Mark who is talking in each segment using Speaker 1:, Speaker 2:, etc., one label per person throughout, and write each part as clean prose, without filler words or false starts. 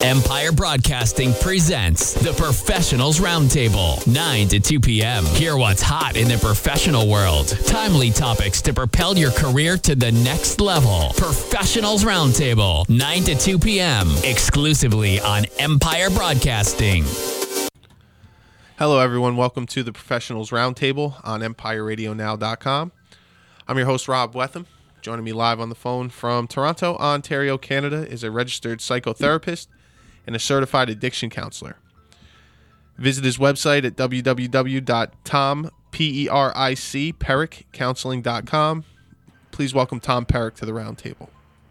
Speaker 1: Empire Broadcasting presents the Professionals Roundtable, 9 to 2 p.m. Hear what's hot in the professional world. Timely topics to propel your career to the next level. Professionals Roundtable, 9 to 2 p.m. exclusively on Empire Broadcasting.
Speaker 2: Hello, everyone. Welcome to the Professionals Roundtable on EmpireRadioNow.com. I'm your host, Rob Wetham. Joining me live on the phone from Toronto, Ontario, Canada, is a registered psychotherapist and a certified addiction counselor. Visit his website at www.periccounseling.com. Please welcome Tom Peric to the roundtable.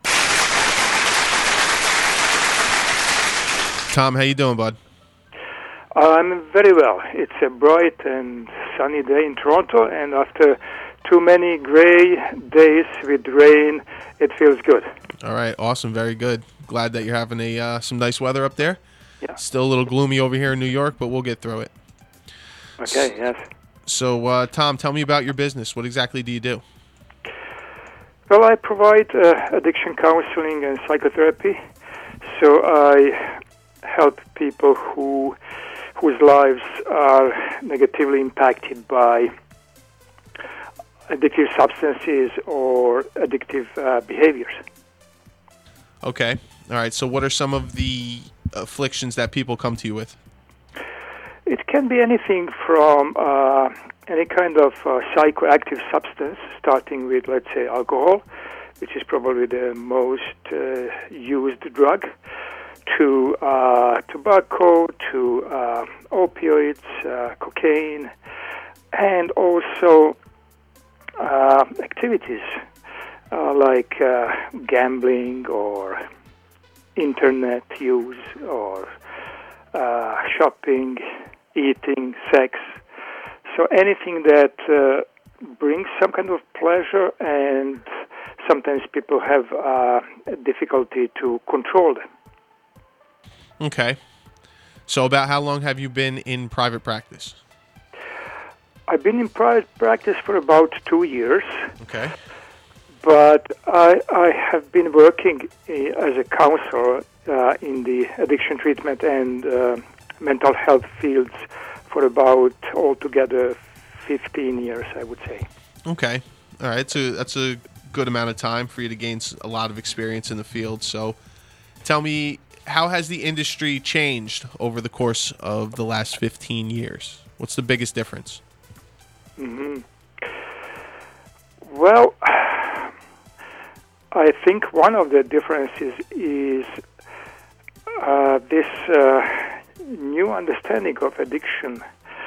Speaker 2: Tom, how you doing, bud?
Speaker 3: I'm very well. It's a bright and sunny day in Toronto, and after too many gray days with rain, it feels good.
Speaker 2: All right, awesome, very good. Glad that you're having some nice weather up there.
Speaker 3: Yeah.
Speaker 2: Still a little gloomy over here in New York, but we'll get through it.
Speaker 3: Okay, yes.
Speaker 2: So, Tom, tell me about your business. What exactly do you do?
Speaker 3: Well, I provide addiction counseling and psychotherapy. So I help people whose lives are negatively impacted by addictive substances or addictive behaviors.
Speaker 2: Okay. All right. So what are some of the afflictions that people come to you with?
Speaker 3: It can be anything from any kind of psychoactive substance, starting with, let's say, alcohol, which is probably the most used drug, to tobacco, to opioids, cocaine, and also activities like gambling or internet use or shopping, eating, sex. So anything that brings some kind of pleasure, and sometimes people have difficulty to control them.
Speaker 2: Okay. So about how long have you been in private practice?
Speaker 3: I've been in private practice for about 2 years.
Speaker 2: Okay.
Speaker 3: But I have been working as a counselor in the addiction treatment and mental health fields for about altogether 15 years, I would say.
Speaker 2: Okay. All right. So that's a good amount of time for you to gain a lot of experience in the field. So tell me, how has the industry changed over the course of the last 15 years? What's the biggest difference?
Speaker 3: Mm-hmm. Well, I think one of the differences is this new understanding of addiction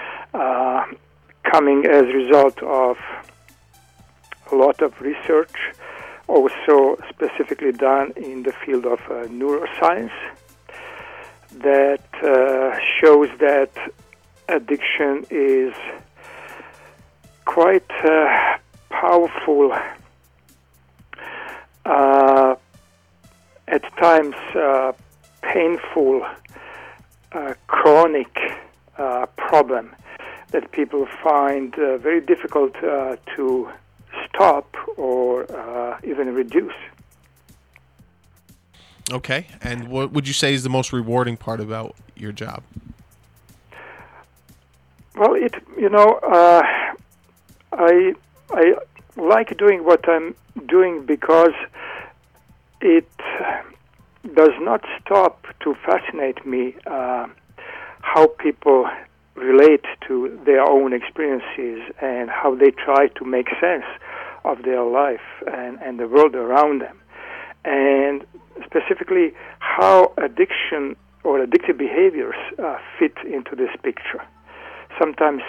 Speaker 3: coming as a result of a lot of research, also specifically done in the field of neuroscience, that shows that addiction is quite powerful, at times painful, chronic problem that people find very difficult to stop or even reduce.
Speaker 2: Okay. And what would you say is the most rewarding part about your job?
Speaker 3: Well, I like doing what I'm doing because it does not stop to fascinate me how people relate to their own experiences and how they try to make sense of their life and the world around them. And specifically how addiction or addictive behaviors fit into this picture. Sometimes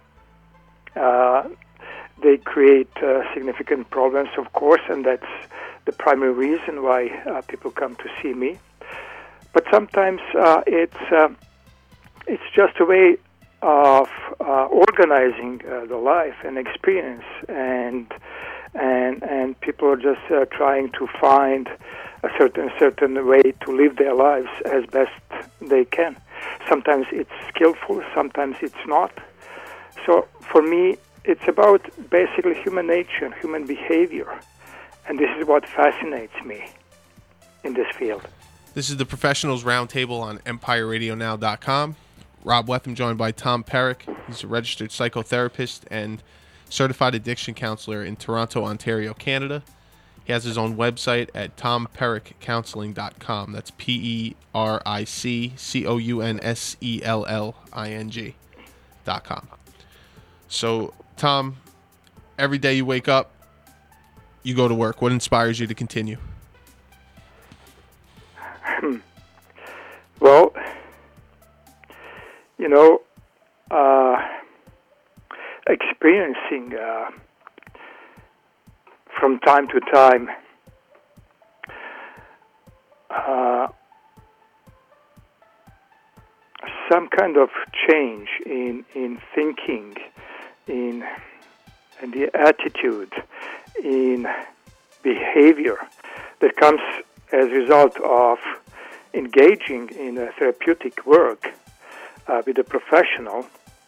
Speaker 3: they create significant problems, of course, and that's the primary reason why people come to see me. But sometimes it's just a way of organizing the life and experience, and people are just trying to find a certain way to live their lives as best they can. Sometimes it's skillful, sometimes it's not. So for me, it's about basically human nature, human behavior, and this is what fascinates me in this field.
Speaker 2: This is the Professionals Roundtable on EmpireRadioNow.com. Rob Wetham joined by Tom Perrick. He's a registered psychotherapist and certified addiction counselor in Toronto, Ontario, Canada. He has his own website at tomperrickcounseling.com. That's PERICCOUNSELLING.com. So, Tom, every day you wake up, you go to work. What inspires you to continue?
Speaker 3: Well, experiencing from time to time some kind of change in thinking, in the attitude, in behavior that comes as a result of engaging in a therapeutic work with a professional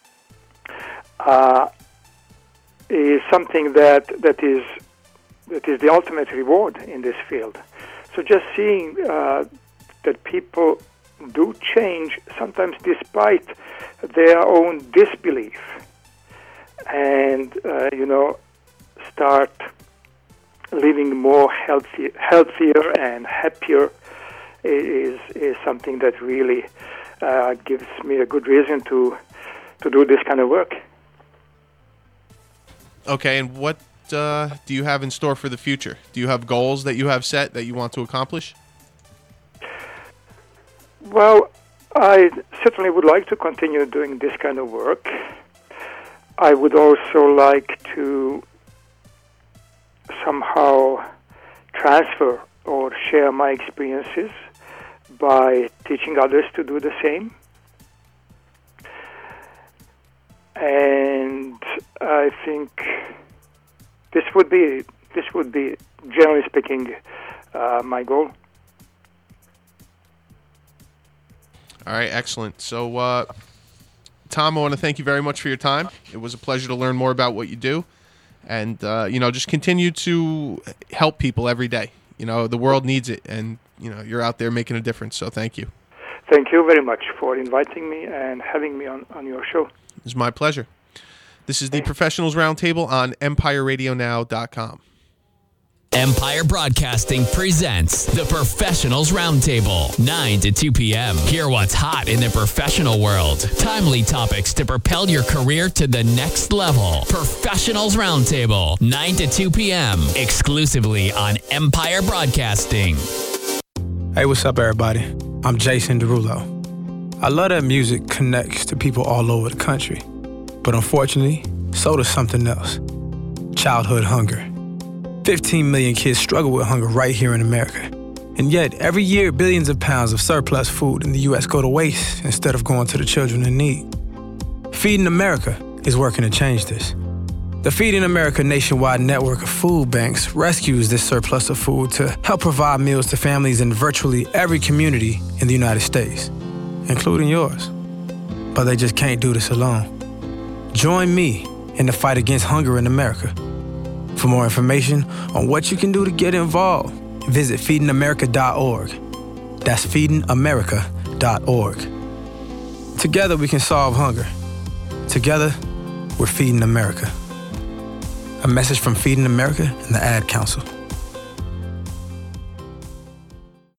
Speaker 3: is something that is the ultimate reward in this field. So just seeing that people do change, sometimes despite their own disbelief, and start living more healthier and happier is something that really gives me a good reason to do this kind of work.
Speaker 2: Okay, and what do you have in store for the future? Do you have goals that you have set that you want to accomplish?
Speaker 3: Well, I certainly would like to continue doing this kind of work. I would also like to somehow transfer or share my experiences by teaching others to do the same. And I think this would be generally speaking, my goal.
Speaker 2: All right, excellent. So, Tom, I want to thank you very much for your time. It was a pleasure to learn more about what you do, and just continue to help people every day. The world needs it, and you're out there making a difference. So, thank you.
Speaker 3: Thank you very much for inviting me and having me on your show.
Speaker 2: It's my pleasure. This is the Professionals Roundtable on EmpireRadioNow.com.
Speaker 1: Empire Broadcasting presents the Professionals Roundtable, 9 to 2 p.m. Hear what's hot in the professional world. Timely topics to propel your career to the next level. Professionals Roundtable, 9 to 2 p.m. exclusively on Empire Broadcasting.
Speaker 4: Hey, what's up, everybody? I'm Jason Derulo. I love that music connects to people all over the country. But unfortunately, so does something else. Childhood hunger. 15 million kids struggle with hunger right here in America. And yet, every year, billions of pounds of surplus food in the U.S. go to waste instead of going to the children in need. Feeding America is working to change this. The Feeding America nationwide network of food banks rescues this surplus of food to help provide meals to families in virtually every community in the United States, including yours. But they just can't do this alone. Join me in the fight against hunger in America. For more information on what you can do to get involved, visit feedingamerica.org. That's feedingamerica.org. Together we can solve hunger. Together, we're Feeding America. A message from Feeding America and the Ad Council.